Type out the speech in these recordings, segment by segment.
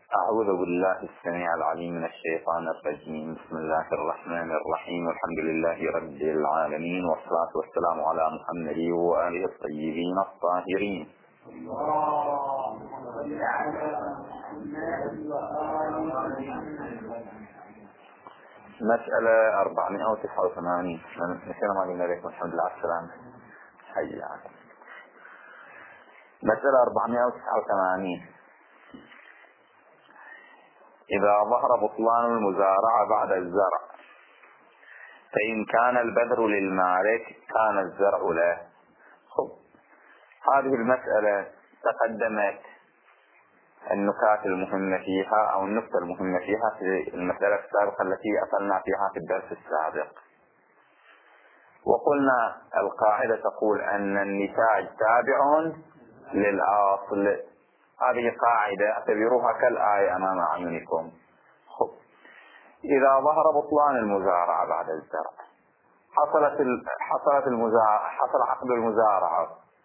أعوذ بالله السميع العليم من الشيطان الرجيم. بسم الله الرحمن الرحيم. والحمد لله رب العالمين، والصلاة والسلام على محمد وآله الطيبين الطاهرين. مسألة 489. نسينا ما قلنا لكم الحمد لله على السلامة. حياك. مسألة 489. إذا ظهر بطلان المزارعة بعد الزرع، فإن كان البذر للمالك كان الزرع له. هذه المسألة تقدمت النكات المهمة فيها أو النكتة المهمة فيها في المسألة السابقة التي أصلنا فيها في الدرس السابق، وقلنا القاعدة تقول أن النتاج تابع للأصل. هذه قاعدة اعتبروها كالآية أمام أعينكم. إذا ظهر بطلان المزارعة بعد الزرع، حصل عقد المزارعة،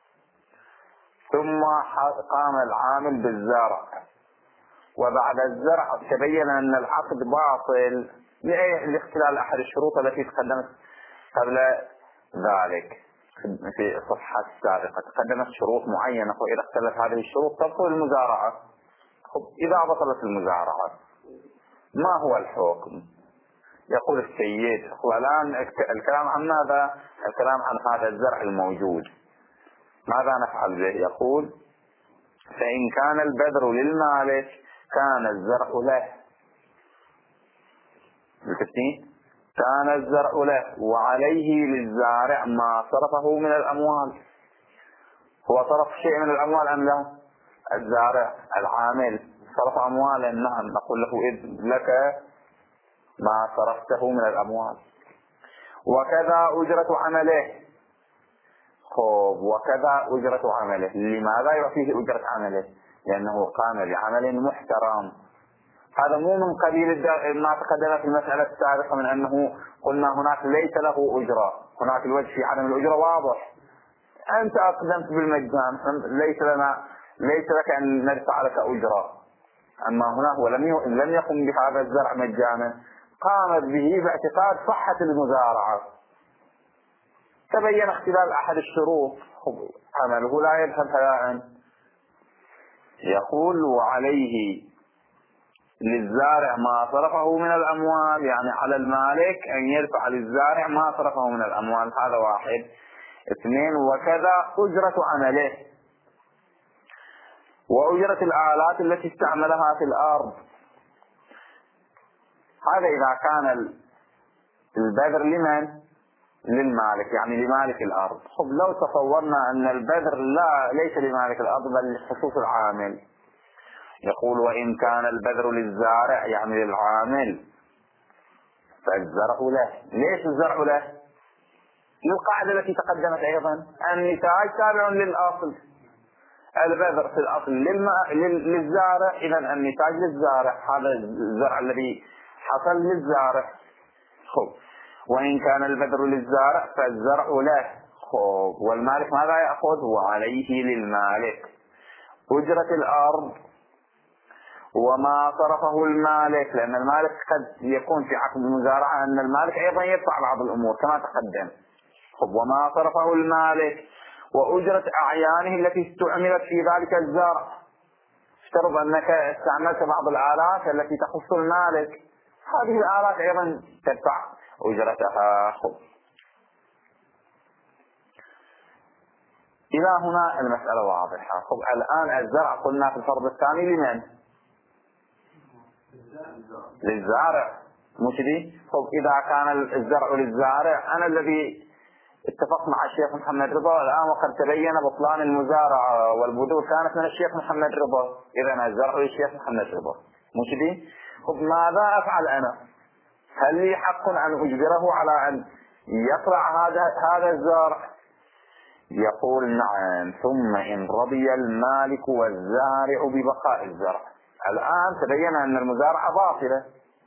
ثم قام العامل بالزرع، وبعد الزرع تبين أن العقد باطل لاختلال أحد الشروط التي تقدمت قبل ذلك في الصفحة السابقة. تقدمت شروط معينة، وإذا اختلت هذه الشروط تبطل المزارعة. إذا بطلت المزارعة ما هو الحكم؟ يقول السيد الآن الكلام عن ماذا؟ الكلام عن هذا الزرع الموجود، ماذا نفعل به؟ يقول فإن كان البذر للمالك كان الزرع له. كان الزرع له، وعليه للزارع ما صرفه من الأموال. هو صرف شيء من الأموال أم لا؟ الزارع العامل صرف أموالا، نعم، نقول له إذ لك ما صرفته من الأموال. وكذا أجرة عمله. وكذا أجرة عمله. لماذا يعطيه أجرة عمله؟ لأنه قام بعمل محترم. هذا مو من قبيل ما تقدم في المسألة السابقة من أنه قلنا هناك ليس له أجرة، هناك الوجه في عدم الأجرة واضح. أنت أقدمت بالمجان، ليس لك أن ندفع لك أجرة. أما هنا هو لم يقم بهذا الزرع مجانا، قامت به باعتقاد صحة المزارعة. تبين اختلال أحد الشروط، عمله لا يذهب هباء. يقول وعليه للزارع ما صرفه من الأموال، يعني على المالك أن يدفع للزارع ما صرفه من الأموال. هذا واحد. اثنين، وكذا أجرة عمله وأجرة الآلات التي استعملها في الأرض. هذا إذا كان البذر لمن؟ للمالك، يعني لمالك الأرض. لو تصورنا أن البذر ليس لمالك الأرض بل لخصوص العامل، يقول وإن كان البذر للزارع يعني للعامل فالزرع له. ليش الزرع له؟ للقاعدة التي تقدمت أيضا، النتاج تابع للأصل. البذر في الأصل للزارع، إذا النتاج للزارع. هذا الزرع الذي حصل للزارع. وإن كان البذر للزارع فالزرع له. والمالك ماذا يأخذ؟ وعليه للمالك أجرة الأرض وما صرفه المالك، لأن المالك قد يكون في عقد المزارعة أن المالك أيضا يدفع بعض الأمور كما تقدم. وما صرفه المالك وأجرة أعيانه التي استعملت في ذلك الزرع. افترض أنك استعملت بعض الآلات التي تخص المالك، هذه الآلات أيضا تدفع أجرتها. إلى هنا المسألة واضحة. الآن الزرع قلنا في الفرض الثاني لمن؟ للزارع، مش دي؟ إذا كان الزرع للزارع، أنا الذي اتفق مع الشيخ محمد رضا الآن وقد تبين بطلان المزارعة والبذور كانت من الشيخ محمد رضا، إذا الزرع للشيخ محمد رضا، مش دي؟ ماذا أفعل أنا؟ هل لي حق أن أجبره على أن يقرع هذا الزرع؟ يقول نعم. ثم إن رضي المالك والزارع ببقاء الزرع. الآن تبين أن المزارعة باطلة،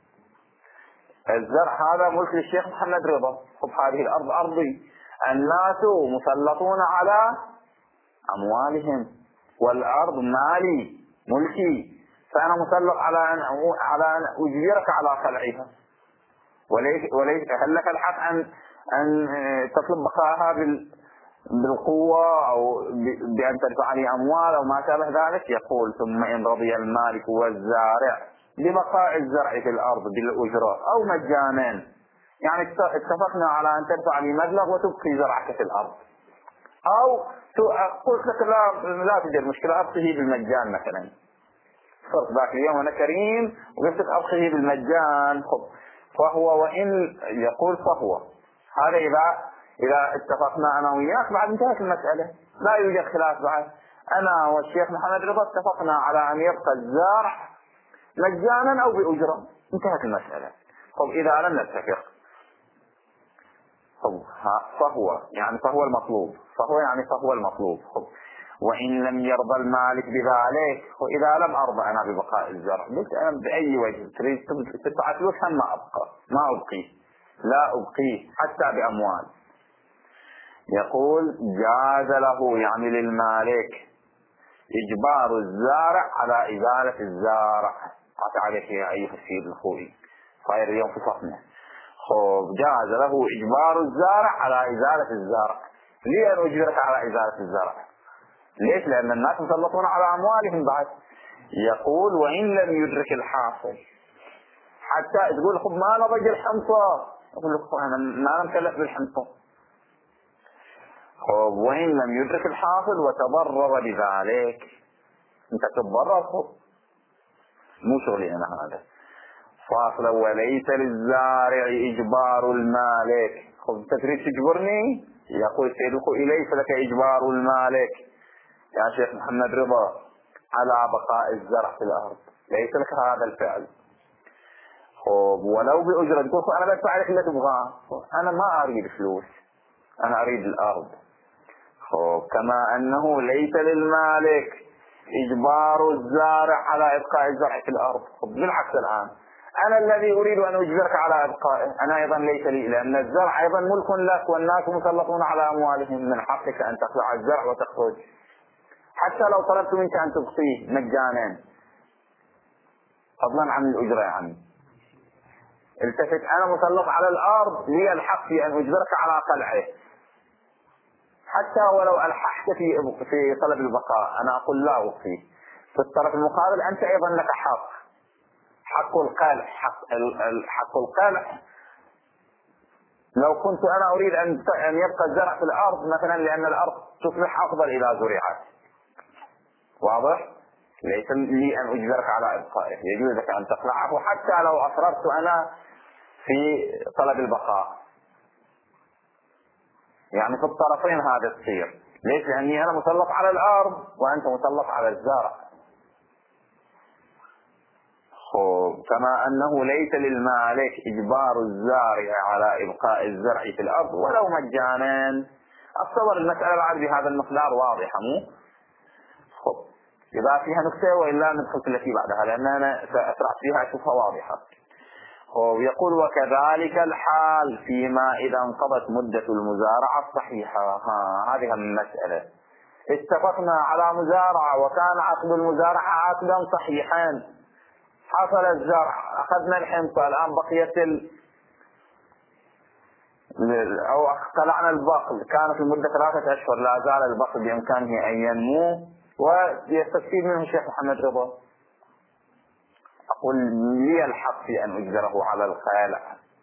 الزرع هذا ملك للشيخ محمد رضا. هذه الأرض أرضي، الناس مسلطون على أموالهم، والأرض مالي ملكي. فأنا مسلط على أن أجبرك على خلعها، وليس هل لك الحق أن تطلب بقائها بالقوة أو بأن تدفع لي أموال أو ما شابه ذلك؟ يقول ثم إن رضي المالك والزارع ببقاء الزرع في الأرض بالأجرة أو مجانا، يعني اتفقنا على أن تدفع لي مبلغ وتبقي زرعك في الأرض، أو قلت لك لا توجد مشكلة أبقيه بالمجان مثلا، صرت ذاك اليوم أنا كريم وقلت لك أبقيه بالمجان، فهو وإن يقول فهو هذا إذا اتفقنا أنا وياك بعد انتهت المسألة، لا يوجد خلاف بعد. أنا والشيخ محمد رضا اتفقنا على أن يبقى الزرع مجانا أو بأجرة، انتهت المسألة. إذا لم نتفق فهو المطلوب، فهو المطلوب. وإن لم يرضى المالك بذلك، وإذا لم أرضى أنا ببقاء الزرع، قلت أنا بأي وجه تريد تدفع فلوس ما أبقيه، لا أبقيه حتى بأموال. يقول جاز له يعني للمالك إجبار الزارع على إزالة الزارع. عطى عليك يا أيها السيد الخوي خير اليوم في صفنا. جاز له إجبار الزارع على إزالة الزارع. ليه أن أجبرك على إزالة الزرع؟ ليش؟ لأن الناس مسلطون على أموالهم بعد. يقول وإن لم يدرك الحاصل، حتى تقول ما نضج الحنطة، أقول لك أنا ما مكلف بالحنطة. وإن لم يدرك الحاصل وتضرر بذلك، أنت تتضرر، مو شغلي أنا هذا. فاصلا وليس للزارع إجبار المالك. أنت تريد تجبرني؟ يقول سيد الخوي ليس لك إجبار المالك يا شيخ محمد رضا على بقاء الزرع في الأرض، ليس لك هذا الفعل. ولو بأجرة، تقول أنا بدفع لك اللي تبغاه، أنا ما أريد فلوس، أنا أريد الأرض. كما أنه ليس للمالك إجبار الزارع على إبقاء الزرع في الأرض. بالعكس الآن أنا الذي أريد أن أجبرك على إبقائه، أنا أيضا ليس لي، لأن الزرع أيضا ملك لك والناس مسلطون على أموالهم، من حقك أن تخلع الزرع وتخرج، حتى لو طلبت منك أن تبقيه مجانا فضلا عن الأجرة. يعني التفت، أنا مسلط على الأرض، لي الحق في أن أجبرك على قلعه، حتى ولو ألححت في طلب البقاء، أنا أقول لا أبقيه. في الطرف المقابل أنت أيضا لك حق القلع. حق القلع لو كنت أنا أريد أن يبقى الزرع في الأرض مثلا، لأن الأرض تصبح أفضل إذا زرعت، واضح؟ ليس لي أن أجبرك على إبقائه، يجوز لك أن تقلعه حتى لو أصررت أنا في طلب البقاء. يعني في الطرفين هذا تصير. ليش؟ لأني أنا مسلط على الأرض وأنت مسلط على الزرع. كما أنه ليس للمالك إجبار الزارع على إبقاء الزرع في الأرض ولو مجانا. أتصور المسألة بعد بهذا المقدار واضحة، مو؟ إذا فيها نكتة وإلا ندخل في التي بعدها، لأن أنا سأسرع فيها أشوفها واضحة. يقول وكذلك الحال فيما إذا انقضت مدة المزارعة الصحيحة. هذه المسألة، اتفقنا على مزارعة وكان عقد المزارعة عقدا صحيحا، حصل الزرع، أخذنا الحنطة، الآن بقيت أو قلعنا البقل، كانت المدة 3 أشهر، لا زال البقل بإمكانه أن ينمو ويستفيد منه الشيخ محمد رضا. أقول لي الحق في أن أجبره على الخلع،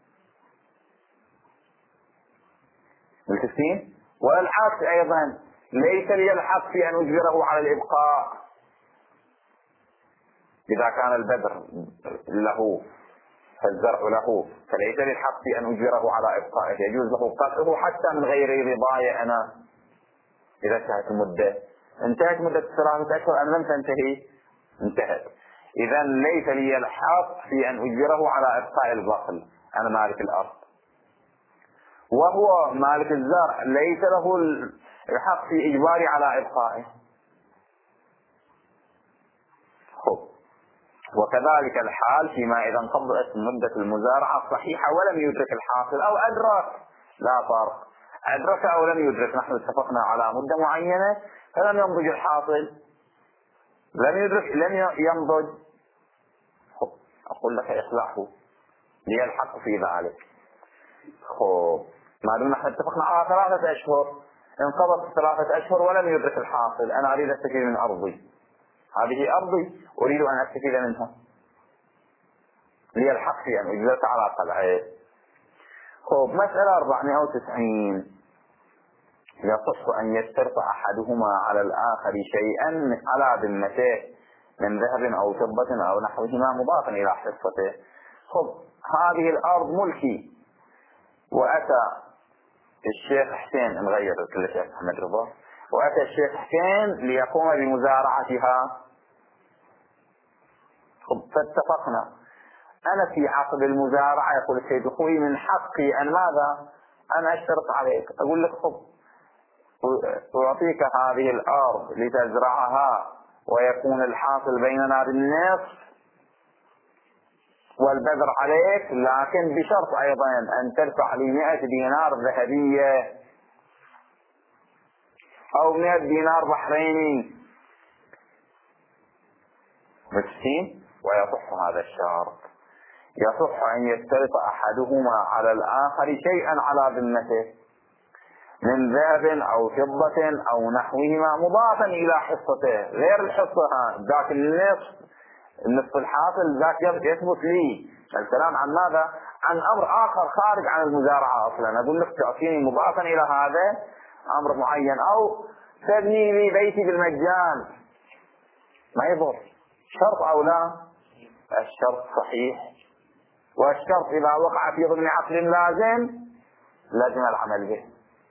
بالتسليم. والعكس أيضا، ليس لي الحق في أن أجبره على الإبقاء. إذا كان البذر له فالزرع له، فليس لي الحق في أن أجبره على إبقائه، يجوز له قطعه حتى من غير رضاي أنا. إذا انتهت مدة 3 أشهر أم لم تنتهي؟ انتهت. إذا ليس لي الحق في أن أجبره على إبقاء البقل، أنا مالك الأرض، وهو مالك الزرع ليس له الحق في إجباري على إبقائه. وكذلك الحال فيما إذا انقضت مدة المزارعة الصحيحة ولم يدرك الحاصل أو أدرك، لا فرق، أدرك أو لم يدرك، نحن اتفقنا على مدة معينة فلم ينضج الحاصل، لم يدرك، لم ينضج، أقول لك اخلعه لي الحق في ذلك. ما دمنا احنا اتفقنا على 3 أشهر، انقضت 3 أشهر ولم يدرك الحاصل، أنا أريد أستفيد من أرضي، هذه أرضي أريد أن أستفيد منها، لي الحق في أن أجلس على قلعه. مسألة 490. يصح أن يشترط أحدهما على الآخر شيئا على ذمته من ذهب أو فضة أو نحوهما مضافا إلى حصته. هذه الأرض ملكي، وأتى الشيخ حسين، نغير كل شيخ محمد رضا، وأتى الشيخ حسين ليقوم بمزارعتها. فاتفقنا، أنا في عقد المزارعة يقول السيد أخوي من حقي أن ماذا؟ أنا أشترط عليك، أقول لك أعطيك هذه الأرض لتزرعها ويكون الحاصل بيننا بالنصف والبذر عليك، لكن بشرط أيضا أن تدفع لي 100 دينار ذهبية أو 100 دينار بحريني. متفقين؟ ويصح هذا الشرط. يصح أن يشترط أحدهما على الآخر شيئا على ذمته من ذهب أو فضة أو نحوهما مضافا إلى حصته، غير الحصة ذاك النصف الحاصل ذاك يثبت لي. الكلام عن ماذا؟ عن أمر آخر خارج عن المزارعة أصلا. أقول لك تعطيني مضافا إلى هذا أمر معين، أو تبني لي بيتي بالمجان، ما يضر. شرط أو لا؟ الشرط صحيح، والشرط إذا وقع في ضمن عقد لازم العمل به.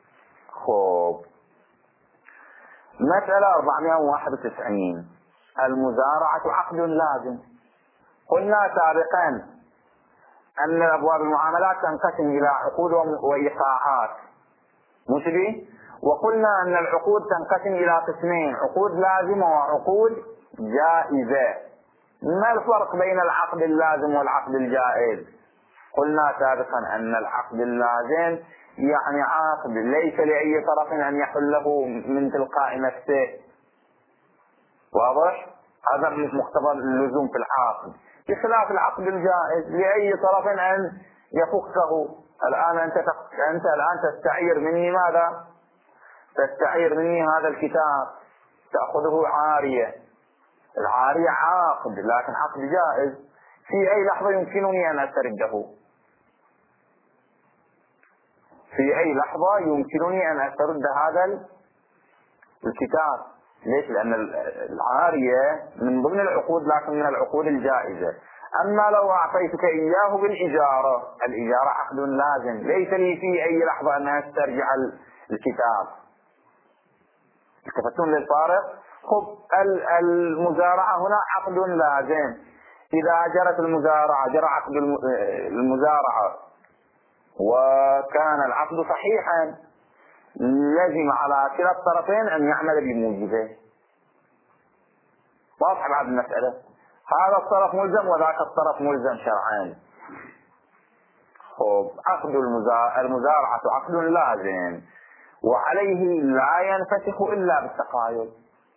مسألة 491. المزارعة عقد لازم. قلنا سابقا أن أبواب المعاملات تنقسم إلى عقود وإيقاعات، مش بي؟ وقلنا أن العقود تنقسم إلى قسمين، عقود لازمة وعقود جائزة. ما الفرق بين العقد اللازم والعقد الجائز؟ قلنا سابقا أن العقد اللازم يعني عقد ليس لأي طرف أن يحله من تلقاء نفسه، واضح؟ هذا مقتضى اللزوم في العقد، بخلاف العقد الجائز لأي طرف أن يفكه. الآن أنت الآن تستعير مني ماذا؟ تستعير مني هذا الكتاب، تأخذه عارية. العارية عقد، لكن عقد جائز، في أي لحظة يمكنني أن أسترده، في أي لحظة يمكنني أن أسترد هذا الكتاب. ليش؟ لأن العارية من ضمن العقود، لكن من العقود الجائزة. أما لو أعطيتك إياه بالإجارة، الإجارة عقد لازم، ليس لي في أي لحظة أن أسترجع الكتاب. التفتون للفارق. المزارعة هنا عقد لازم. إذا جرت المزارعة، جرى عقد المزارعة وكان العقد صحيحا، لزم على كلا الطرفين أن يعمل بموجبه. واضح بعد المسألة؟ هذا الطرف ملزم وذاك الطرف ملزم شرعا. عقد المزارعة عقد لازم، وعليه لا ينفتح إلا بالتقايل.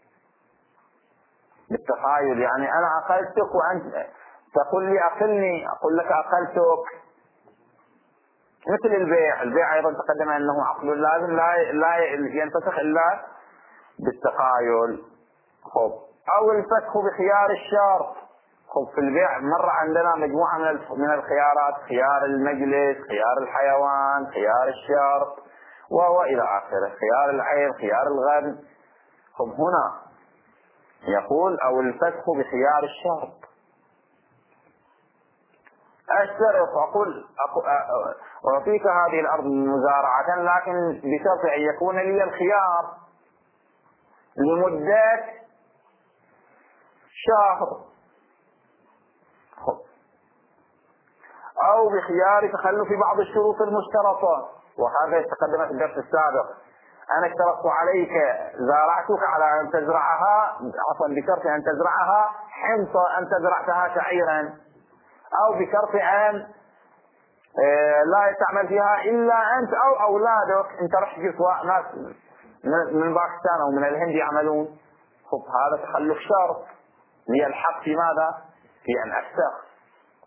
بالتقايل يعني أنا أقلتك وأنت تقول لي أقلني، أقول لك أقلتك. مثل البيع أيضا تقدم أنه عقد لازم لا ينفسخ إلا بالتقايل. أو الفسخ بخيار الشرط. في البيع مرة عندنا مجموعة من الخيارات، خيار المجلس، خيار الحيوان، خيار الشرط، وإلى آخره، خيار العين، خيار الغنم. هنا يقول أو الفسخ بخيار الشرط. أشترط، أقول أعطيك هذه الأرض مزارعة، لكن بشرط أن يكون لي الخيار لمدة شهر، أو بخيار تخلف بعض الشروط المشترطة. وهذا تقدم في الدرس السابق. أنا اشترطت عليك، زارعتك على أن تزرعها، عفوا بشرط أن تزرعها حنطة، أنت زرعتها شعيرا، أو بشرط أن لا يستعمل فيها إلا أنت أو أولادك. أنت رح سواء ناس من باكستان أو من الهند يعملون. هذا تخلف شرط لي الحق في ماذا؟ في أن أفسخ.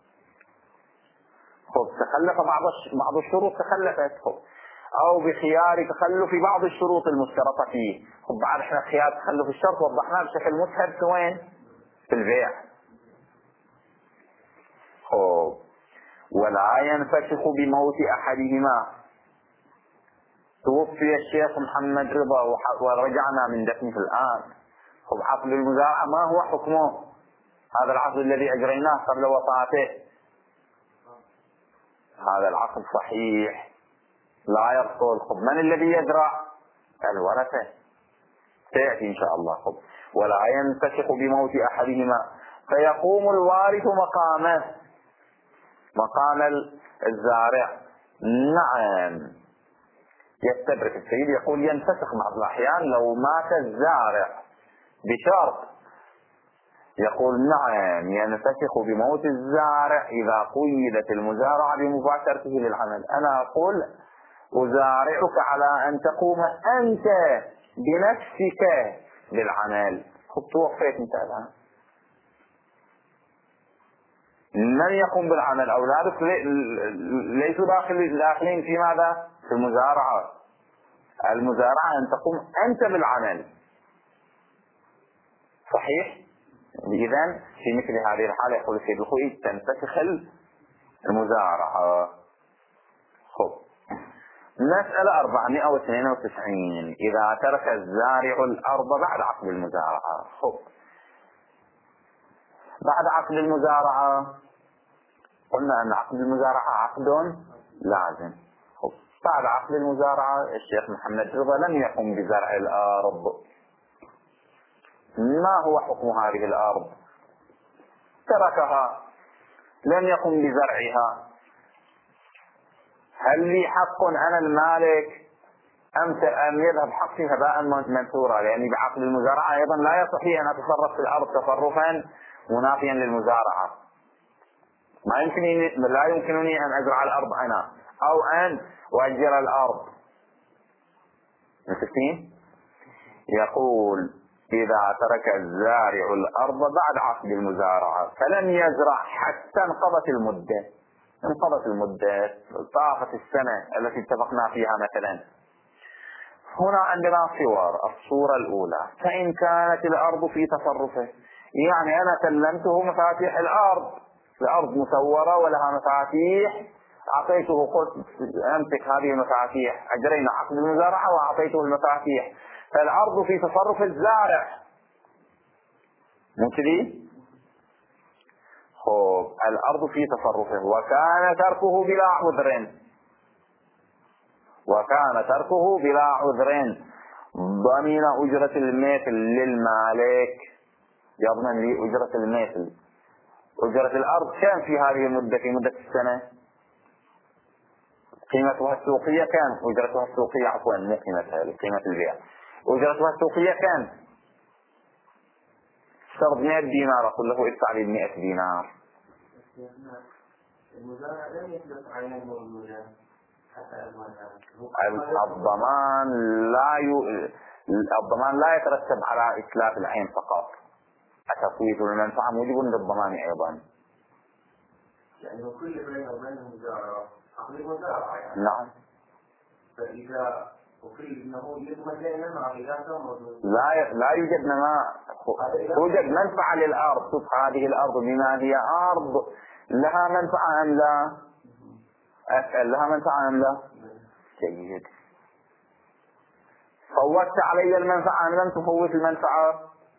خب تخلف بعض الشروط تخلفت، خب او بخيار تخلف بعض الشروط المشترطة فيه. خب بعد احنا خيار تخلف الشرط وضحناه بشكل مسهل في وين؟ في البيع. خب ولا ينفسخ بموت احدهما. توفي الشيخ محمد رضا ورجعنا من دفنه الان. خب عقد المزارعة ما هو حكمه؟ هذا العقد الذي اجريناه قبل وفاته، هذا العقد صحيح لا يبطل. خب من الذي يزرع؟ الورثة، سيأتي إن شاء الله. خب ولا ينفسخ بموت أحدهما فيقوم الوارث مقامه، مقام الزارع. نعم يستدرك السيد يقول ينفسخ بعض الأحيان لو مات الزارع بشرط، يقول نعم ينفسخ بموت الزارع إذا قيدت المزارعة بمباشرته للعمل. أنا أقول أزارعك على أن تقوم أنت بنفسك بالعمل. خب توفيت انت الآن، من يقوم بالعمل؟ أولادك ليسوا داخلين في ماذا؟ في المزارعة. المزارعة أن تقوم أنت بالعمل، صحيح؟ إذن في مثل هذه الحالة يقول السيد الخوئي تنفسخ المزارعة. خب مسألة 492 إذا ترك الزارع الأرض بعد عقد المزارعة. خب بعد عقد المزارعة قلنا أن عقد المزارعة عقد لازم. خب بعد عقد المزارعة الشيخ محمد رضا لم يقم بزرع الأرض. ما هو حكم هذه الأرض؟ تركها لم يقم بزرعها. هل لي حق أنا المالك أم يذهب حقي هباء منثورا؟ لأني بعقد المزارعة أيضا لا يصح لي أن أتصرف في الأرض تصرفا منافيا للمزارعة. لا يمكنني أن أزرع الأرض أنا أو أن أؤجر الأرض. متفقين؟ يقول إذا ترك الزارع الأرض بعد عقد المزارعة فلم يزرع حتى انقضت المدة، طافت السنة التي اتفقنا فيها مثلا. هنا عندنا صور. الصورة الأولى فإن كانت الأرض في تصرفه، يعني أنا سلمته مفاتيح الأرض مسورة ولها مفاتيح، أعطيته قلت أمسك هذه المفاتيح، أجرينا عقد المزارعة وأعطيته المفاتيح، فالأرض في تصرف الزارع ممكن. خب الأرض في تصرفه وكان تركه بلا عذر ضمن أجرة المثل للمالك. يضمن لي أجرة المثل. أجرة الأرض كان في هذه المدة، في مدة السنة قيمتها السوقية كان، أجرتها السوقية عفوا مو قيمتها، قيمة البيع. أجرتها السوقية كان اشترط 100 دينار، أقول له ادفع لي 100 دينار. المزارع لم يثبت عينه موجودة حتى الضمان لا يترتب على إتلاف العين فقط، تفويت المنفعة موجب للضمان أيضا. يعني كل بين وبين المزارع عقد المزارعة يعني. نعم. فإذا وكل إنه يضمن لنا مع إذا لا يوجد نماء، توجد منفعة للأرض. شوف هذه الأرض بما هي أرض لها منفعة أم لا؟ أسأل لها منفعة أم لا؟ جيد. فوتت علي المنفعة أم لم تفوت المنفعة؟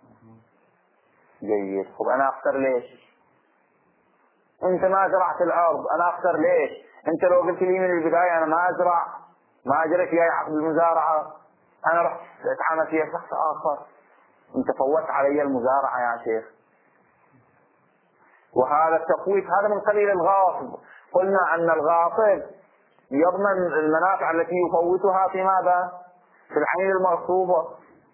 جيد. طب أنا أخسر ليش؟ أنت ما زرعت الأرض، أنا أخسر ليش؟ أنت لو قلت لي من البداية أنا ما أزرع، ما أجرت لي عقد المزارعة، أنا رحت أتعامل فيها شخص آخر، أنت فوت علي المزارعة يا شيخ. وهذا التفويت هذا من قبيل الغاصب. قلنا أن الغاصب يضمن المنافع التي يفوتها في ماذا؟ في العين المغصوبة.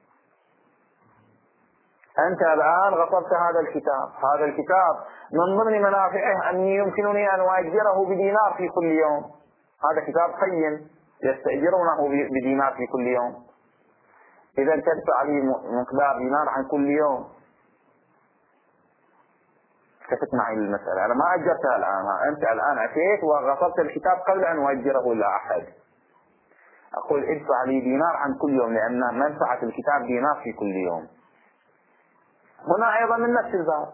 أنت الآن غصبت هذا الكتاب من ضمن منافعه أني يمكنني أن أؤجره بدينار في كل يوم. هذا كتاب قيم يستأجرونه بدينار في كل يوم، إذا تدفع لي مقدار دينار عن كل يوم. التفت معي للمسألة. أنا ما أجرتها الآن، أنت الآن أتيت وغصبت الكتاب قبل أن أؤجره إلى أحد. أقول ادفع لي دينار عن كل يوم، لأن منفعة الكتاب دينار في كل يوم. هنا أيضا من نفس الباب،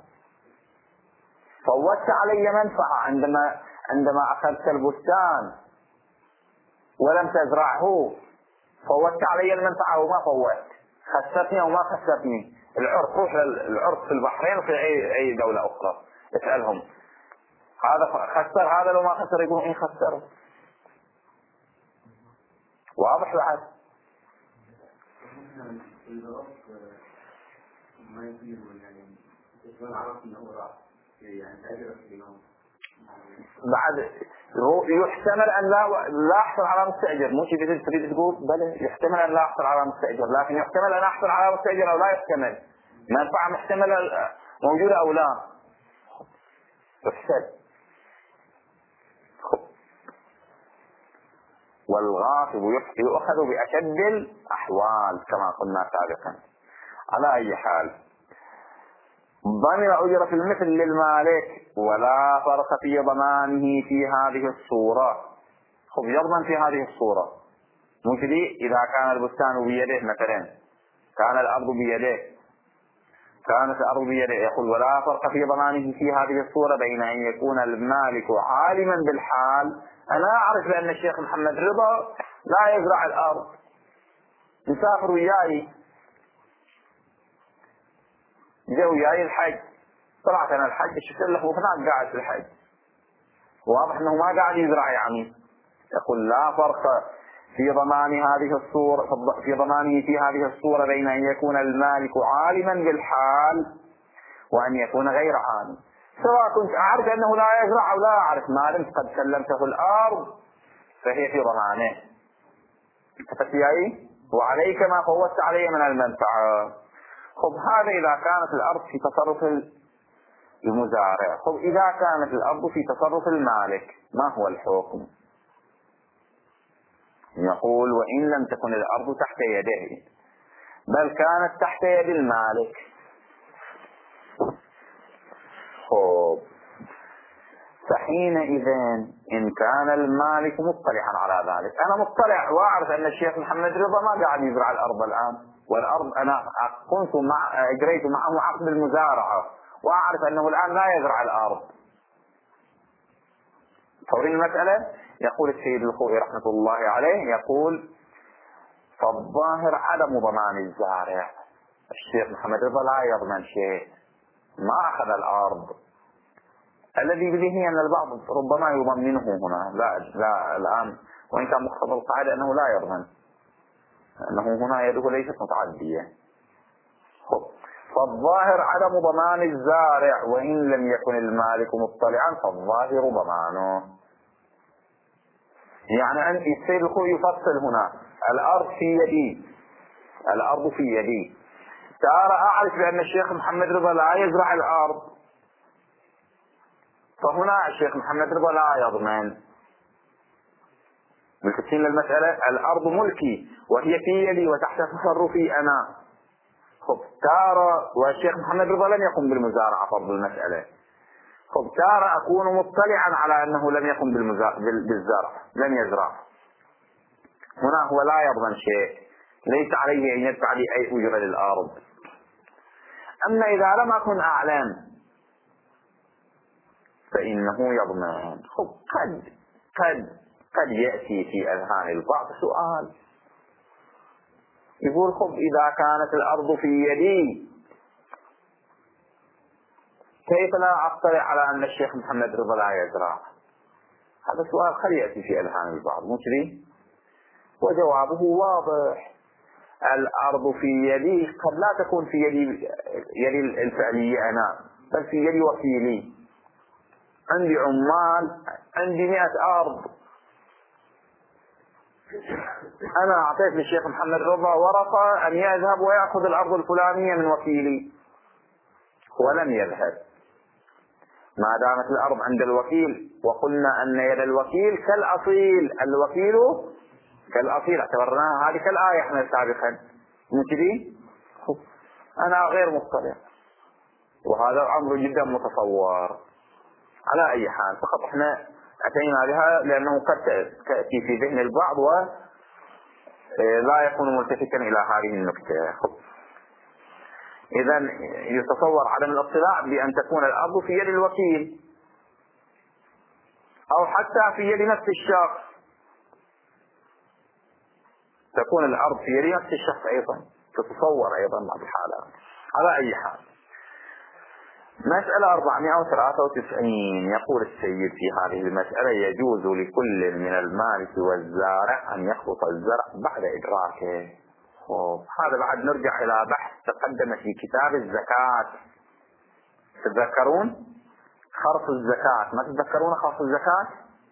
فوتت علي منفعة عندما أخذت البستان ولم تزرعه، فوتت علي المنفعة وما فوت، خسرتني أو ما خسرتني. العرف، روح للعرف في البحرين وفي أي دولة أخرى اسألهم، هذا خسر هذا لو ما خسر، يقولون إيه خسره. واضح بعد؟ بعد يحتمل أن لا أحصل على مستأجر، مو شيء تريد تقول بلى يحتمل أن لا أحصل على مستأجر، لكن يحتمل أن أحصل على مستأجر أو لا يحتمل، منفعة محتملة موجودة أو لا. تحسد. والغاصب يؤخذ بأشد الأحوال كما قلنا سابقا. على أي حال، ضمن أجرة المثل للمالك ولا فرق في ضمانه في هذه الصورة. خب يضمن في هذه الصورة، ممكن إذا كان البستان بيده مثلا، كان الأرض بيده، كانت الأرض بيده، يقول ولا فرق في ضمانه في هذه الصورة بين أن يكون المالك عالما بالحال. أنا أعرف بأن الشيخ محمد رضا لا يزرع الأرض، يسافر وياي، جاء وياي الحج، طلعت أنا الحج شفت له هناك قاعد في الحج، واضح أنه ما قاعد يزرع يعني. يقول لا فرق في ضمان هذه الصورة، في ضمانه في هذه الصورة بين أن يكون المالك عالما بالحال وأن يكون غير عالم، سواء كنت أعرف أنه لا يزرع أو لا أعرف، ما دمت قد سلمته الأرض فهي في ضمانه. فتياي وعليك ما فوتت عليه من المنفعة. خب هذا إذا كانت الأرض في تصرف المزارع. خب إذا كانت الأرض في تصرف المالك ما هو الحكم؟ يقول وإن لم تكن الأرض تحت يده بل كانت تحت يد المالك. خب فحينئذ إن كان المالك مطلعا على ذلك، أنا مطلع وأعرف أن الشيخ محمد رضا ما قاعد يزرع الأرض الآن، والأرض أنا كنت أجريت معه عقد المزارعة وأعرف أنه الآن لا يزرع الأرض. فورين المسألة. يقول السيد الخوئي رحمة الله عليه، يقول فالظاهر عدم ضمان الزارع. الشيخ محمد رضا لا يضمن شيء، ما أخذ الأرض. الذي بذهني أن البعض ربما يضمنه هنا، لا الآن، وإن كان مقتضى القاعدة أنه لا يضمن، أنه هنا يده ليست متعدية. فالظاهر عدم ضمان الزارع وإن لم يكن المالك مطلعا فالظاهر ضمانه. يعني أن السيد الخوئي يفصل هنا، الأرض في يدي، الأرض في يدي، ترى أعرف بأن الشيخ محمد رضا لا يزرع الأرض، فهنا الشيخ محمد رضا لا يضمن. ملكتين للمسألة، الأرض ملكي وهي في يدي وتحت تصرفي أنا. خب تارى والشيخ محمد رضا لم يقم بالمزارعة فرض المسألة، خب تارى أكون مطلعا على أنه لم يقم بالزرع، لم يزرع، هنا هو لا يضمن شيء، ليس عليه أن يدفع لي أي أجرة للأرض. أما إذا لم أكن أعلم فإنه يضمن. خب قد يأتي في أذهان البعض سؤال، يقول خب إذا كانت الأرض في يدي كيف لا أطلع على أن الشيخ محمد رضا لا يزرع؟ هذا سؤال قد يأتي في أذهان البعض، مو كذي؟ وجوابه واضح، الأرض في يدي قد لا تكون في يدي الفعلية أنا، بل في يدي وكيلي. عندي عمال، عندي 100 أرض، أنا أعطيت للشيخ محمد رضا ورقة أن يذهب ويأخذ الأرض الفلانية من وكيلي ولم يذهب، ما دامت الأرض عند الوكيل، وقلنا أن يد الوكيل كالأصيل، الوكيل كالأصيل، اعتبرناها هذه كالآية احنا سابقا، مو كذي؟ أنا غير مطلع، وهذا الأمر جدا متصور. على أي حال فقط احنا أتينا بها لأنه قد تأتي في ذهن البعض ولا يكون ملتفتا إلى هذه النكتة. إذا يتصور عدم الاطلاع بأن تكون الأرض في يد الوكيل أو حتى في يد نفس الشخص، تكون الأرض في يد نفس الشخص أيضا، تتصور أيضا بعض الحالات. على أي حال مسألة 493 يقول السيد في هذه المسألة: يجوز لكل من المالك والزارع أن يخلط الزرع بعد إدراكه. هذا بعد نرجع إلى بحث تقدم في كتاب الزكاة. تتذكرون خرص الزكاة؟ ما تتذكرون خرص الزكاة؟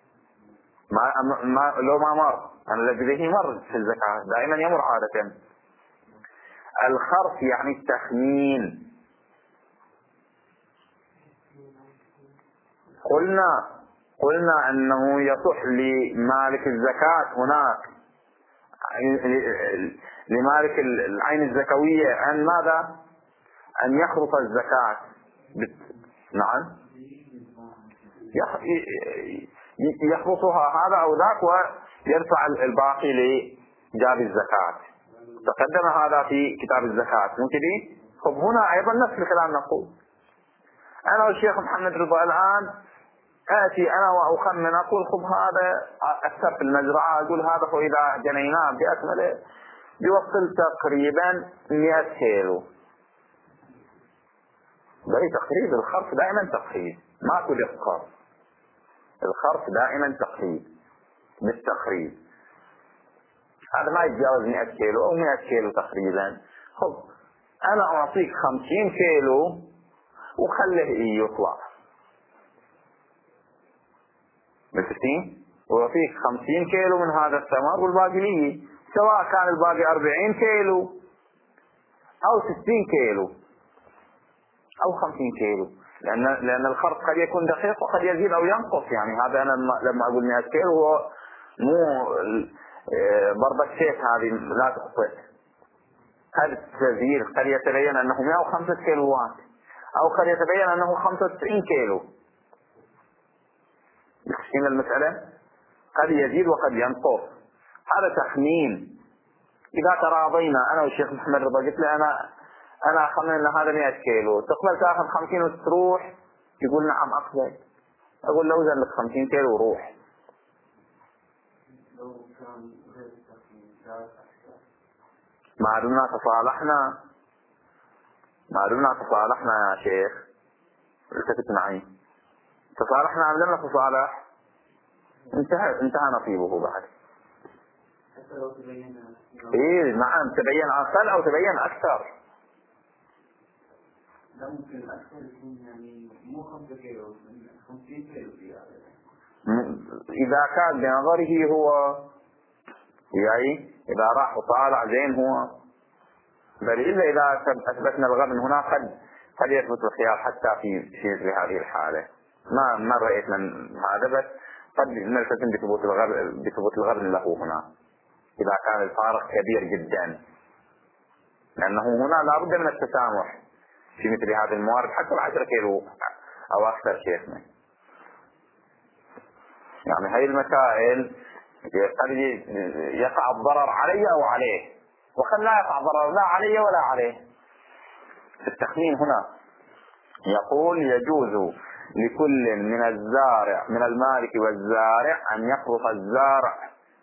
لو ما مر، أنا الذي به مر في الزكاة دائما يمر عادة. الخرص يعني التخمين. قلنا أنه يصح لمالك الزكاة هناك، لمالك العين الزكوية أن ماذا؟ أن يخلط الزكاة. نعم، يخلطها هذا أو ذاك ويرفع الباقي لجاب الزكاة. تقدم هذا في كتاب الزكاة مو كذي؟ طب هنا أيضا نفس الكلام نقول. أنا والشيخ محمد رضا الآن آتي أنا وأخمن أقول خب هذا أكثر في المزرعة، أقول هذا هو إذا جنيناه بأكمله بيوصل تقريبا 100 كيلو. بأي تقريب؟ الخرف دائما تقريب، ماكو دقة. الخرف دائما تقريب بالتقريب، هذا ما يتجاوز 100 كيلو أو 100 كيلو تقريبا. خب أنا أعطيك 50 كيلو وخليه يطلع، متفقين؟ وفيك 50 كيلو من هذا الثمر والباقي لي، سواء كان الباقي 40 كيلو أو 60 كيلو أو 50 كيلو، لأن الخرط قد يكون دقيق وقد يزيد أو ينقص. يعني هذا أنا لما أقول 100 كيلو هو مو ضربة سيف، هذه لا تخطئ، قد تزيد، قد يتبين أنه 105 كيلوات أو قد يتبين أنه 95 كيلو. يخشين المسألة قد يزيد وقد ينقص، هذا تخمين. إذا تراضينا أنا والشيخ محمد رضا، قلت له أنا أخمن أن هذا 100 كيلو، تقبل تأخذ 50 وتروح؟ يقول نعم أقبل. أقول له أوزن لك 50 كيلو وروح. ما دمنا تصالحنا يا شيخ، التفت معي، تصالحنا أم لم نتصالح؟ انتهى نصيبه بعد. إيه نعم، تبين أقل أو تبين أكثر. لا ممكن أكثر يكون يعني مو 5 كيلو، 50 كيلو زيادة. إذا كان بنظره هو يعني إذا راح وطالع زين هو، بل إلا إذا أثبتنا الغبن هنا قد يثبت الخيار حتى في هذه الحالة. ما رأيت من هذا، بس قد نلتزم بثبوت الغبن له هنا إذا كان الفارق كبير جدا، لأنه هنا لا بد من التسامح في مثل هذه الموارد حتى 10 كيلو أو أكثر. شيخنا يعني هاي المسائل قد يقع الضرر علي أو عليه، وقد لا يقع ضرر لا علي ولا عليه. في التخمين هنا يقول: يجوز لكل من المالك والزارع أن يخلط الزارع،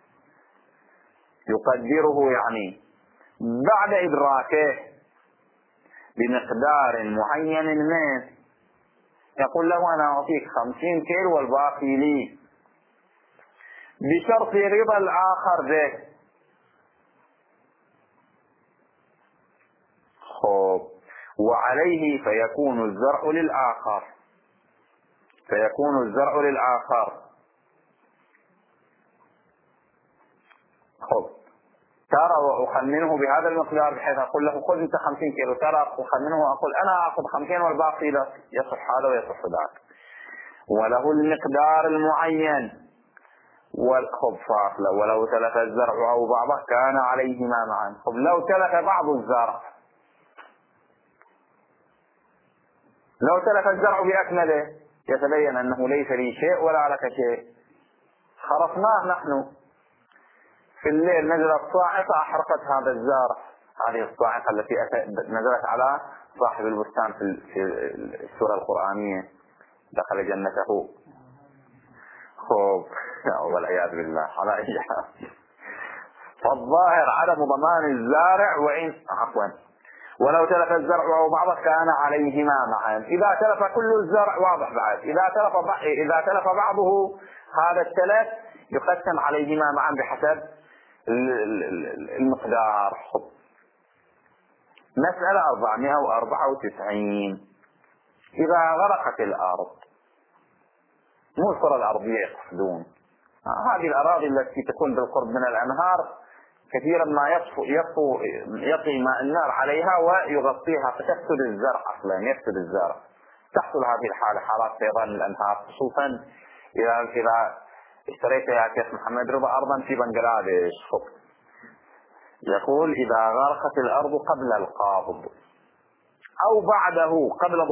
يقدره يعني بعد إدراكه بمقدار معين منه. يقول له أنا أعطيك 50 كيلو والباقي لي، بشرط رضا الآخر به. خب وعليه فيكون الزرع للآخر. خب ترى وأخمنه بهذا المقدار، بحيث أقول له خذ أنت 50 كيلو، ترى أخمنه وأقول أنا أخذ 50 والباقي لك، يصح هذا ويصح ذاك. وله المقدار المعين. والخب فاصلة: ولو تلف الزرع أو بعضه كان عليهما معا. خب لو تلف بعض الزرع لو تلف الزرع بأكمله يتبين أنه ليس لي شيء ولا لك شيء. خرفناه نحن في الليل، نزلت صاعقة أحرقت هذا الزرع. هذه الصاعقة التي نزلت على صاحب البستان في السورة القرآنية دخل جنته. خوب والعياذ بالله على أي حال. فالظاهر عدم ضمان الزارع ولو تلف الزرع أو بعضه كان عليهما معا. إذا تلف كل الزرع واضح بعد، إذا تلف بعضه هذا التلف يقسم عليهما معا بحسب المقدار. مسألة 494. إذا غرقت الأرض، مو الكرة الأرضية يقصدون، هذه الأراضي التي تكون بالقرب من الأنهار كثيرا ما يطفي ماء النار عليها ويغطيها فتفسد الزرع. أصلا يفسد الزرع. تحصل هذه الحالة حالات فيضان الأنهار، خصوصا إذا اشتريت يا شيخ محمد رضا أرضا في بنغلاديش. يقول إذا غرقت الأرض قبل القابض أو بعده قبل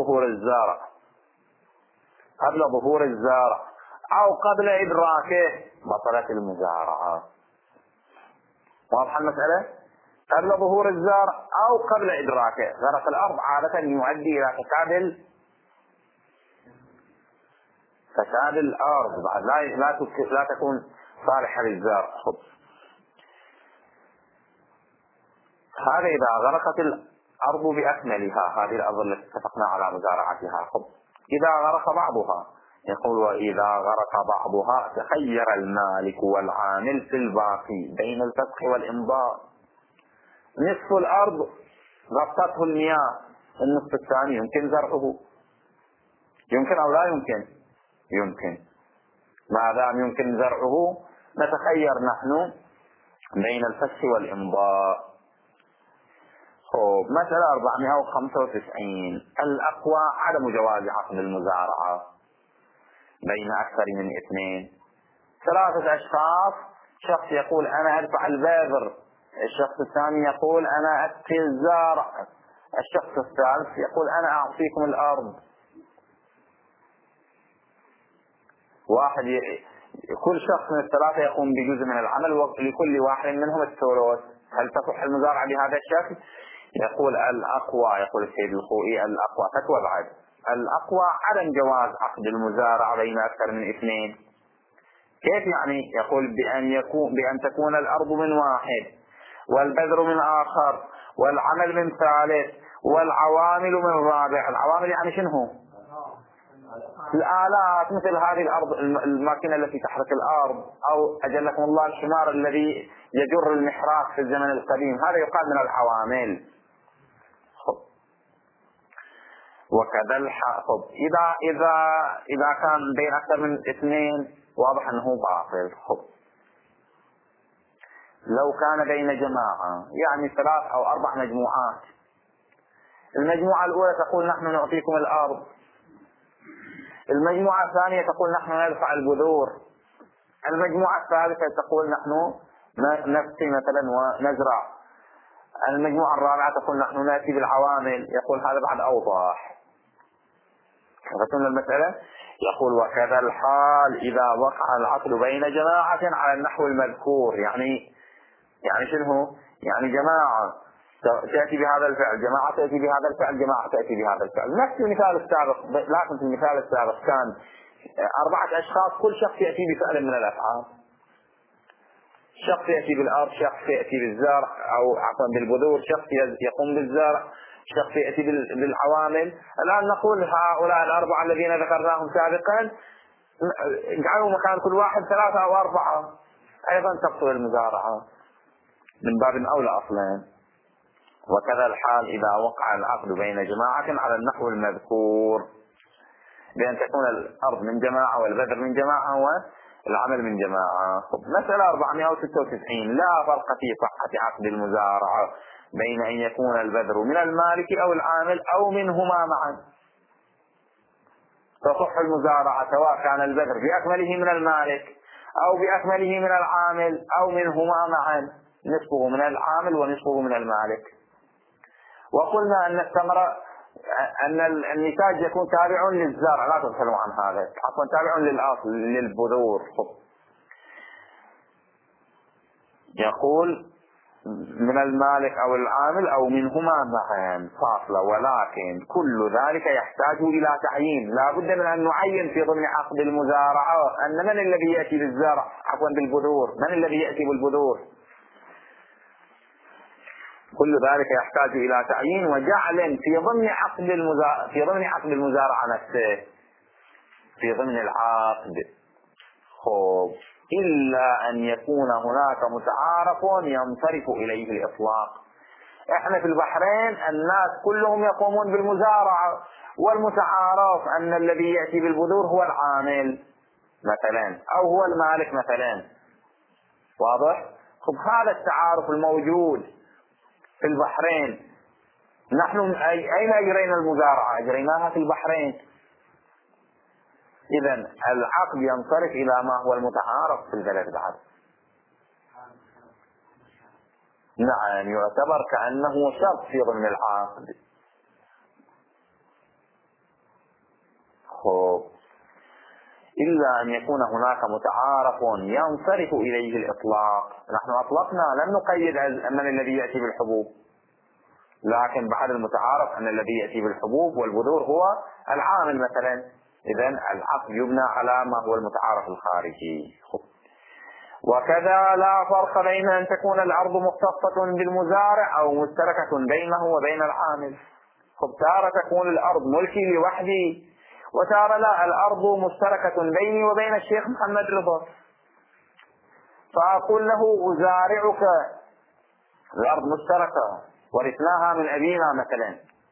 ظهور الزارع أو قبل إدراكه بطلت المزارعة. واضح المسألة؟ قبل ظهور الزارع أو قبل إدراكه. غرق الأرض عادة يؤدي إلى فساد الأرض بعد لا تكون صالحة للزرع. هذا إذا غرقت الأرض بأكملها، هذه الأرض التي اتفقنا على مزارعتها. إذا غرق بعضها، يقول وإذا غرق بعضها تخير المالك والعامل في الباقي بين الفسخ والإمضاء. نصف الأرض غطته المياه، النصف الثاني يمكن زرعه. يمكن أو لا يمكن؟ يمكن. ما دام يمكن زرعه نتخير نحن بين الفسخ والإمضاء. مسألة 495. الأقوى عدم جواز عقد المزارعة بين أكثر من 2. 3 أشخاص، شخص يقول أنا أدفع البذر، الشخص الثاني يقول أنا أسقي الزرع، الشخص الثالث يقول أنا أعطيكم الأرض. كل شخص من الثلاثة يقوم بجزء من العمل ولكل واحد منهم الثلث. هل تصح المزارعة بهذا الشكل؟ يقول الأقوى، يقول السيد الخوئي الأقوى فتوى بعد الأقوى عدم جواز عقد المزارعة بين أكثر من 2. كيف يعني؟ يقول بأن تكون الأرض من واحد والبذر من آخر والعمل من ثالث والعوامل من رابع. العوامل يعني شنو؟ الآلات، مثل هذه الأرض الماكينة التي تحرك الأرض، أو أجلكم الله الحمار الذي يجر المحراث في الزمن القديم، هذا يقال من العوامل. وكذا الحافظ إذا كان بين أكثر من 2 واضح أنه باطل. لو كان بين جماعة، يعني 3 أو 4 مجموعات، المجموعة الأولى تقول نحن نعطيكم الأرض، المجموعة الثانية تقول نحن ندفع البذور، المجموعة الثالثة تقول نحن نسقي مثلا ونزرع، المجموعة الرابعة تقول نحن نأتي بالعوامل. يقول هذا بعد أوضح. فهمتم المسألة؟ يقول وكذا الحال إذا وقع العقد بين جماعة على النحو المذكور. يعني شنو؟ يعني جماعة تأتي بهذا الفعل، جماعة تأتي بهذا الفعل، جماعة تأتي بهذا الفعل. نفس المثال السابق، لكن في المثال السابق كان 4 أشخاص كل شخص يأتي بفعل من الأفعال. شخص يأتي بالأرض، شخص يأتي بالزرع أو عفوا بالبذور، شخص يقوم بالزرع، شخص يأتي بالعوامل. الآن نقول هؤلاء ال4 الذين ذكرناهم سابقا اجعلوا مكان كل واحد 3 أو 4، أيضا تبطل المزارعة من باب أولى أصلا. وكذا الحال إذا وقع العقد بين جماعة على النحو المذكور، بأن تكون الأرض من جماعة والبذر من جماعة والعمل من جماعة. مسألة 496. لا فرق في صحة عقد المزارعة بين أن يكون البذر من المالك أو العامل أو منهما معا. تصح المزارعة سواء كان البذر بأكمله من المالك أو بأكمله من العامل أو منهما معا، نصفه من العامل ونصفه من المالك. وقلنا أن الثمرة أن النتاج يكون تابع للزرع، لا تغفلوا عن هذا، عفوا تابع للأصل للبذور. يقول من المالك أو العامل أو منهما معا فاصلة، ولكن كل ذلك يحتاج إلى تعيين. لا بد من أن نعين في ضمن عقد المزارعة أن من الذي يأتي بالزرع، عفوا بالبذور، من الذي يأتي بالبذور. كل ذلك يحتاج إلى تعيين وجعل في ضمن عقد المزارعة نفسه، في ضمن العقد. إلا أن يكون هناك متعارف ينصرف إليه الإطلاق. إحنا في البحرين الناس كلهم يقومون بالمزارعة، والمتعارف أن الذي يأتي بالبذور هو العامل مثلا أو هو المالك مثلا. واضح؟ هذا التعارف الموجود في البحرين. نحن أين أجرينا المزارعة؟ أجريناها في البحرين. إذن العقد ينصرف إلى ما هو المتعارف في البلد بعد. نعم، يعتبر كأنه شرط في ضمن العقد. إلا أن يكون هناك متعارف ينصرف إليه الإطلاق. نحن أطلقنا، لم نقيد من الذي يأتي بالحبوب، لكن بعد المتعارف أن الذي يأتي بالحبوب والبذور هو العامل مثلا. إذن العقد يبنى على ما هو المتعارف الخارجي. وكذا لا فرق بين أن تكون الأرض مختصة بالمزارع أو مشتركة بينه وبين العامل. تارة تكون الأرض ملكي لوحدي، وتارة لا، الأرض مشتركة بيني وبين الشيخ محمد رضا، فأقول له أزارعك. الأرض مشتركة ورثناها من أبينا مثلا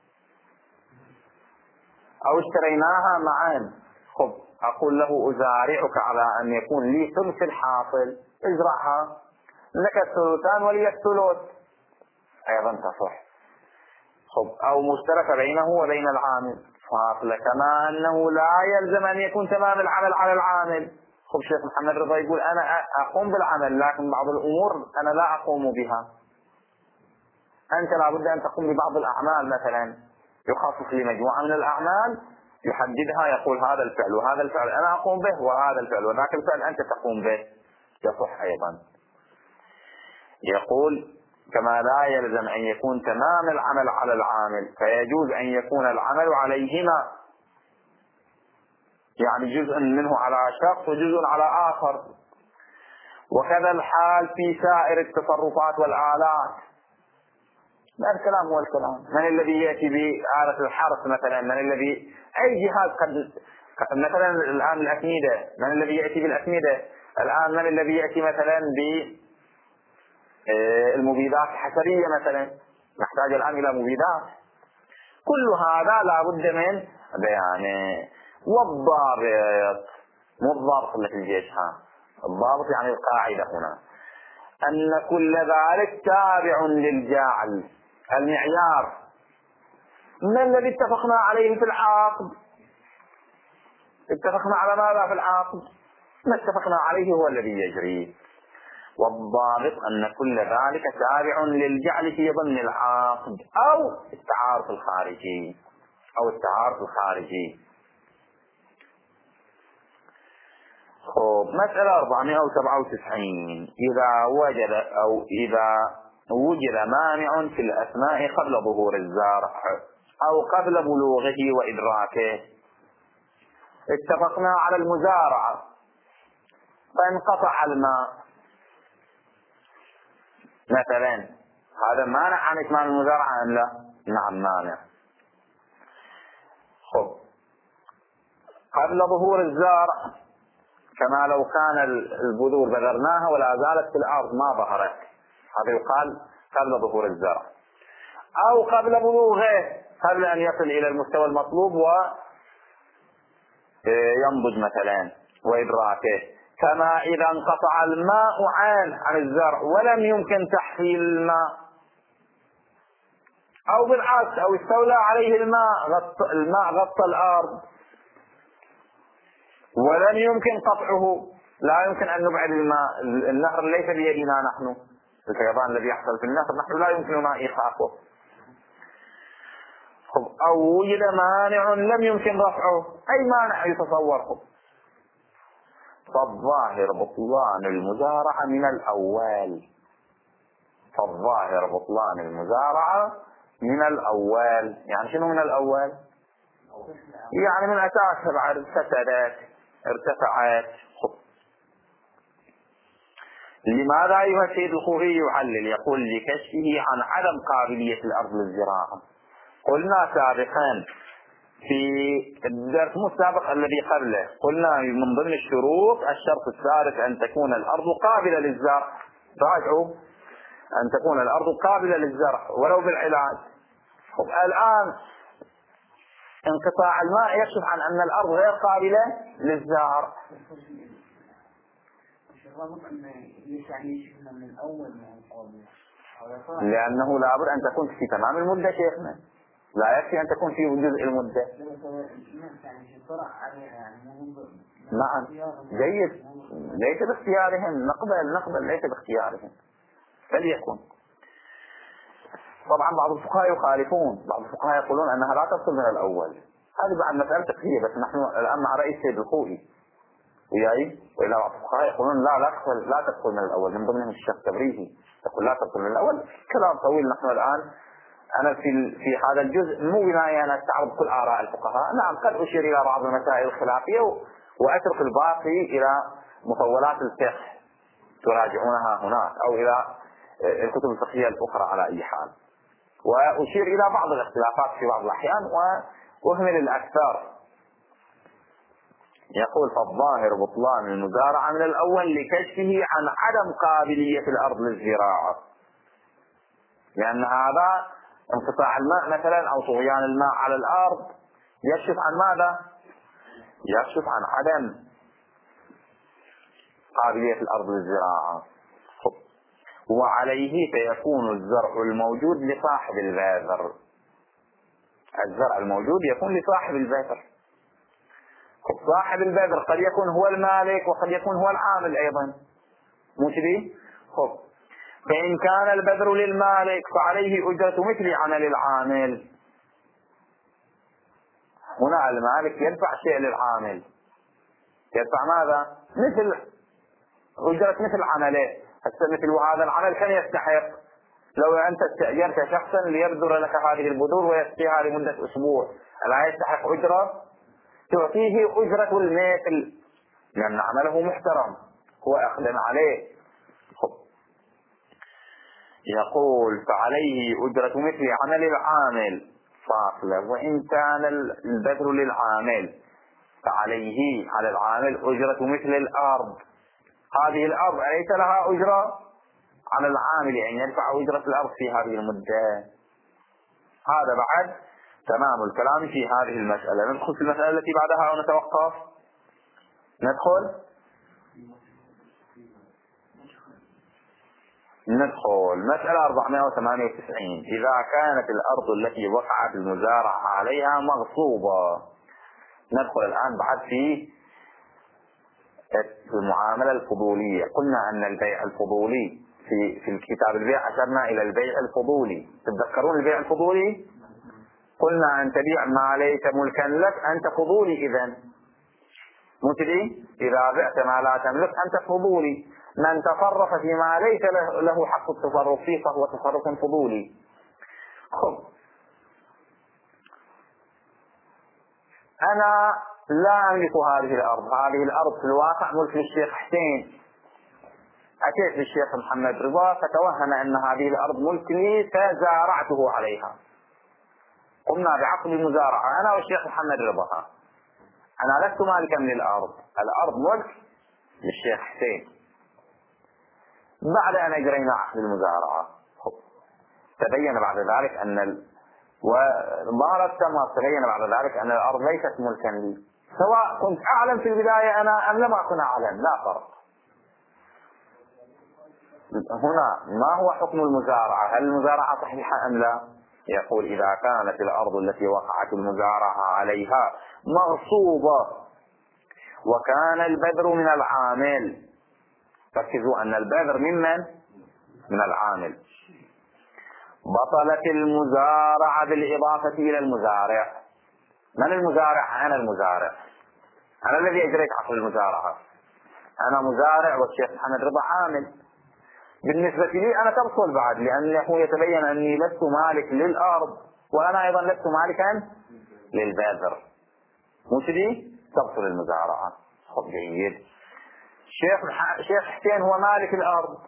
أو اشتريناها معا. أقول له أزارعك على أن يكون لي ثلث الحاصل، ازرعها، لك الثلثان ولي الثلث، أيضا تصح. أو مشترك بينه وبين العامل فاصلة، كما أنه لا يلزم أن يكون تمام العمل على العامل. الشيخ محمد رضا يقول أنا أقوم بالعمل، لكن بعض الأمور أنا لا أقوم بها. أنت لابد أن تقوم ببعض الأعمال، مثلا يخصص لي مجموعة من الأعمال يحددها، يقول هذا الفعل وهذا الفعل أنا أقوم به، وهذا الفعل وذاك الفعل أنت تقوم به، يصح أيضا. يقول كما لا يلزم أن يكون تمام العمل على العامل، فيجوز أن يكون العمل عليهما، يعني جزء منه على شخص وجزء على آخر. وكذا الحال في سائر التصرفات والآلات. ما الكلام هو الكلام. من الذي يأتي بآلة الحرث مثلا؟ من الذي أي جهاز مثلا الآن الأسمدة، من الذي يأتي بالأسمدة؟ الآن من الذي يأتي مثلا بالمبيدات الحشرية مثلا؟ نحتاج الآن إلى مبيدات. كل هذا لا بد من بيانه. والضابط، مو الضابط اللي في الجيش، الضابط يعني القاعدة هنا أن كل ذلك تابع للجاعل. المعيار ما الذي اتفقنا عليه في العقد؟ اتفقنا على ماذا في العقد؟ ما اتفقنا عليه هو الذي يجري. والضابط أن كل ذلك تابع للجعل في ضمن العقد أو التعارف الخارجي مسألة 497. إذا وجد مانع في الأسماء قبل ظهور الزارع أو قبل بلوغه وإدراكه. اتفقنا على المزارعة فانقطع الماء مثلا، هذا مانع عن إتمام المزارعة أم لا؟ نعم مانع. قبل ظهور الزارع، كما لو كان البذور بذرناها ولا زالت في الأرض ما ظهرت، هذا يقال قبل ظهور الزرع. أو قبل بلوغه، قبل أن يصل إلى المستوى المطلوب وينضج مثلا وإدراكه، كما إذا انقطع الماء عن الزرع ولم يمكن تحصيل الماء، أو بالعكس، أو استولى عليه الماء غطى الأرض ولم يمكن قطعه، لا يمكن أن نبعد الماء. النهر ليس بيدنا نحن، الفيضان الذي يحصل في النهر نحن لا يمكننا إيقافه. أو وجد مانع لم يمكن رفعه، أي مانع يتصور. فالظاهر بطلان المزارعة من الأول. فالظاهر بطلان المزارعة من الأول. يعني شنو من الأول؟ يعني من أساسها بعد فسدت ارتفعت. لماذا أيها السيد الخوئي يعلل؟ يقول لكشفه عن عدم قابلية الأرض للزراعة. قلنا سابقا في الدرس السابق الذي قبله، قلنا من ضمن الشروط الشرط الثالث أن تكون الأرض قابلة للزرع. راجعوا، أن تكون الأرض قابلة للزرع ولو بالعلاج. الآن انقطاع الماء يكشف عن أن الأرض غير قابلة للزرع. لأنه لابد أن تكون في تمام المدة شيخنا، لا يكفي أن تكون في جزء المدة. نعم جيد، ليس باختيارهم، نقبل ليس باختيارهم، فليكن. طبعا بعض الفقهاء يخالفون، بعض الفقهاء يقولون أنها لا تدخل من الأول. هذه بعد مسألة فقهية، بس نحن الآن مع رأي السيد الخوئي وياي. وإلا بعض الفقهاء يقولون لا تدخل من الأول، من ضمنهم الشيخ تبريزي يقول لا تدخل من الأول. كلام طويل. نحن الآن أنا في هذا الجزء مو بناية أن أستعرض كل آراء الفقهاء. نعم قد أشير إلى بعض المسائل الخلافية وأترك الباقي إلى مطولات الفقه تراجعونها هناك، أو إلى الكتب الفقهية الأخرى على أي حال. وأشير إلى بعض الاختلافات في بعض الأحيان وأهمل الأكثر. يقول فالظاهر بطلان المزارعة من الأول لكشفه عن عدم قابلية الأرض للزراعة، لأن هذا انقطاع الماء مثلا أو طغيان الماء على الأرض يكشف عن ماذا؟ يكشف عن عدم قابلية الأرض للزراعة. وعليه فيكون الزرع الموجود لصاحب البذر. الزرع الموجود يكون لصاحب البذر. صاحب البذر قد يكون هو المالك وقد يكون هو العامل أيضا، مو كذي؟ فإن كان البذر للمالك فعليه أجرة مثل عمل العامل. هنا المالك يدفع شيء للعامل، يدفع ماذا؟ مثل أجرة مثل عمله. مثل هذا العمل كان يستحق لو أنت استأجرت شخصا ليبذر لك هذه البذور ويسقيها لمدة أسبوع، ألا يستحق أجرة؟ تعطيه أجرة المثل لأن عمله محترم، هو أخذ عليه. يقول فعليه أجرة مثل عمل العامل فاصلة. وإن كان البذر للعامل فعليه على العامل أجرة مثل الأرض. هذه الأرض أليس لها أجرة على العامل، يعني يدفع أجرة الأرض في هذه المدة. هذا بعد تمام الكلام في هذه المسألة. ندخل في المسألة التي بعدها ونتوقف. ندخل مسألة 498. إذا كانت الأرض التي وقعت المزارعة عليها مغصوبة. ندخل الآن بعد في المعاملة الفضولية. قلنا أن البيع الفضولي في الكتاب البيع أشرنا إلى البيع الفضولي. تتذكرون البيع الفضولي؟ قلنا أن تبيع ما ليس ملكا لك أنت فضولي. إذن مثلي إذا بعت ما لا تملك أنت فضولي. من تصرف فيما ليس له حق التصرف فيه فهو تصرف فضولي. أنا لا أملك هذه الأرض. هذه الأرض في الواقع ملك للشيخ حسين. أتيت للشيخ محمد رضا فتوهم أن هذه الأرض ملك لي فزارعته عليها. قمنا بعقد المزارعة أنا والشيخ محمد رضا. أنا لست مالكا للأرض، الأرض ملك للشيخ حسين. بعد أن أجرينا عقد المزارعة تبين بعد ذلك أن وظهرت ثمرة تبين بعد ذلك أن الأرض ليست ملكا لي، سواء كنت أعلم في البداية أنا أم لم أكن أعلم، لا فرق. هنا ما هو حكم المزارعة؟ هل المزارعة صحيحة أم لا؟ يقول إذا كانت الأرض التي وقعت المزارعة عليها مغصوبة وكان البذر من العامل. ركزوا أن البذر من العامل. بطلت المزارعة بالإضافة إلى المزارع. من المزارع؟ أنا المزارع، أنا الذي أجريت عقد المزارعة، أنا مزارع والشيخ محمد رضا عامل. بالنسبة لي أنا تبطل بعد، لأنه يتبين أني لست مالك للأرض وأنا أيضا لست مالكا للبذر، مش دي تبطل المزارعة. خب جيد. شيخ حسين هو مالك الأرض،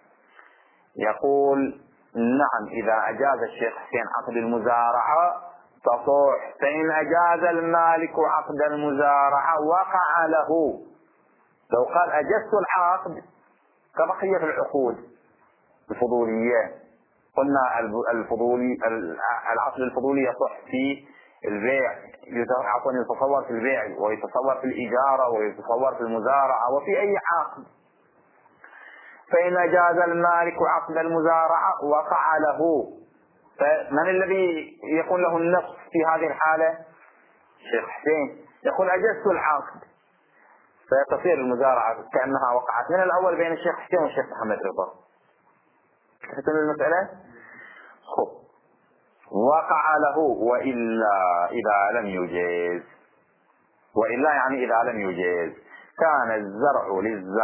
يقول نعم إذا أجاز الشيخ حسين عقد المزارعة تصح، فإن أجاز المالك عقد المزارعة وقع له. لو قال أجزت العقد كبقية العقود الفضولية، قلنا العقد الفضولي يصح في البيع، يتصور في البيع ويتصور في الإجارة ويتصور في المزارعة وفي أي عقد. فإن أجاز المالك عقد المزارعة وقع له، فمن الذي يكون له النصف في هذه الحالة؟ الشيخ حسين يقول أجزت العقد، فتصير المزارعة كأنها وقعت من الأول بين الشيخ حسين والشيخ محمد رضا. فهمتم المسألة؟ خب وقع له. وإلا إذا لم يجيز، وإلا يعني إذا لم يجيز كان الزرع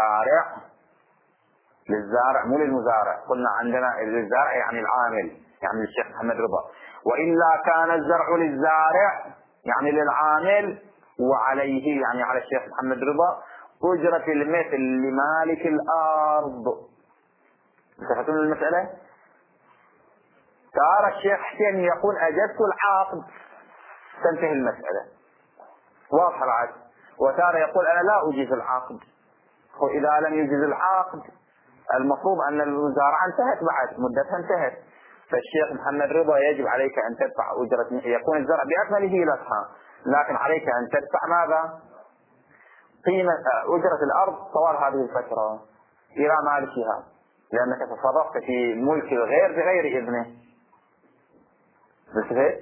للزارع مو للمزارع، قلنا عندنا للزارع يعني العامل يعني الشيخ محمد رضا، وإلا كان الزرع للزارع يعني للعامل وعليه يعني على الشيخ محمد رضا أجرة المثل لمالك الأرض. انتهتم المسألة؟ ترى الشيخ حسين يقول أجزت العقد تنتهي المسألة واضحة بعد، وترى يقول أنا لا أجيز العقد، وإذا لم يجيز العقد المفروض أن المزارعة انتهت بعد مدتها انتهت، فالشيخ محمد رضا يجب عليك أن تدفع أجرة، يكون الزرع بأكمله لك، لكن عليك أن تدفع ماذا؟ قيمة أجرة الأرض طوال هذه الفترة إلى مالكها، لأنك تصرفت في ملك الغير بغير إذنه. بس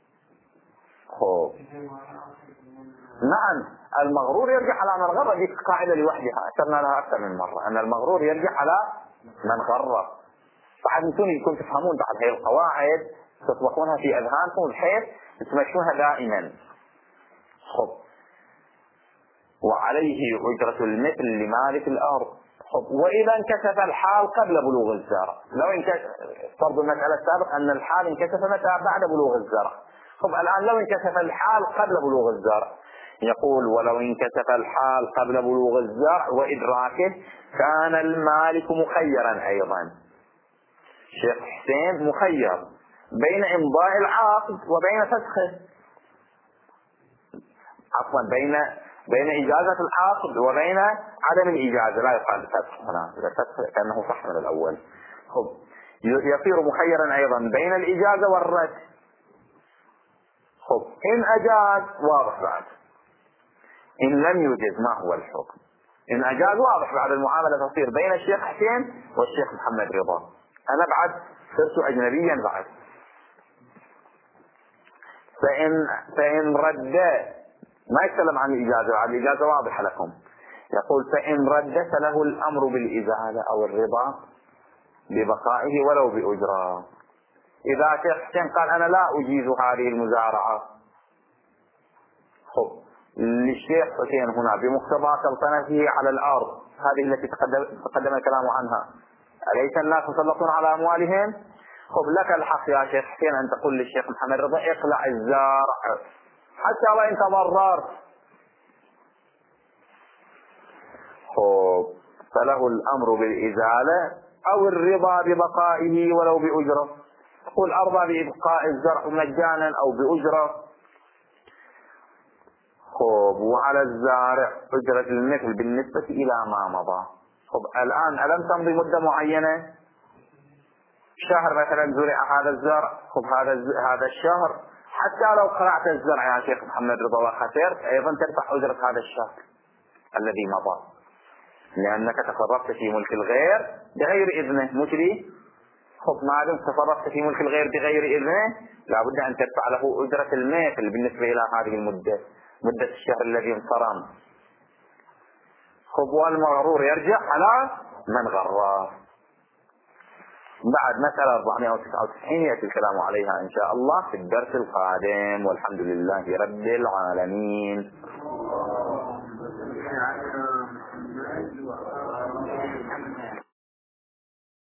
نعم المغرور يرجع على من غر، دي قاعدة لوحدها أشرنا لها أكثر من مرة، أن المغرور يرجع على من غر. بعد انتم يكون تفهمون بعد هذه القواعد تطبقونها في أذهانكم بحيث تمشونها دائما. خب وعليه أجرة المثل لمالك الأرض. خب وإذا انكشف الحال قبل بلوغ الزرع، لو فرض المسألة السابقة أن الحال انكشف متى؟ بعد بلوغ الزرع. خب الآن لو انكشف الحال قبل بلوغ الزرع، يقول ولو انكشف الحال قبل بلوغ الزرع وإدراكه كان المالك مخيرا أيضا. شيخ حسين مخير بين إمضاء العقد وبين فسخه، عفوا بين إجازة العقد وبين عدم الإجازة، لا يقال الفسخ هنا، الفسخ كأنه صح من الأول. خب يصير مخيرا أيضا بين الإجازة والرد. خب إن أجاز واضح بعد، إن لم يجز ما هو الحكم؟ إن أجاز واضح بعد المعاملة تصير بين الشيخ حسين والشيخ محمد رضا، أنا بعد صرت أجنبيا بعد. فإن رد ما يتكلم عن الإجازة، عن الإجازة واضحة لكم، يقول فإن رد فله الأمر بالإزالة أو الرضا ببقائه ولو بأجرة. إذا شيخ حسين قال أنا لا أجيز هذه المزارعة، خب للشيخ حسين هنا بمقتضى سلطنته على الأرض هذه التي تقدم الكلام عنها، أليس الناس مسلطون على أموالهم؟ خب لك الحق يا شيخ حسين أن تقول للشيخ محمد رضا اقلع الزارع حتى وإن تضررت. خب فله الأمر بالإزالة أو الرضا ببقائه ولو بأجرة. قل أرضى بإبقاء الزرع مجانا أو بأجرة. خب وعلى الزارع أجرة المثل بالنسبة إلى ما مضى. خب الآن ألم تمضي مدة معينة؟ شهر مثلا زرع هذا الزرع، خب هذا الشهر حتى لو قرعت الزرع يا شيخ محمد رضا وخسرت أيضا تدفع أجرة هذا الشهر الذي مضى، لأنك تصرفت في ملك الغير بغير إذنه، مش لي؟ خب ما دمت تصرفت في ملك الغير بغير إذنه لابد أن تدفع له أجرة المثل بالنسبة إلى هذه المدة، مدة الشهر الذي انصرم. خب والمغرور يرجع على من غره. بعد مسألة 499 يأتي الكلام عليها إن شاء الله في الدرس القادم، والحمد لله رب العالمين.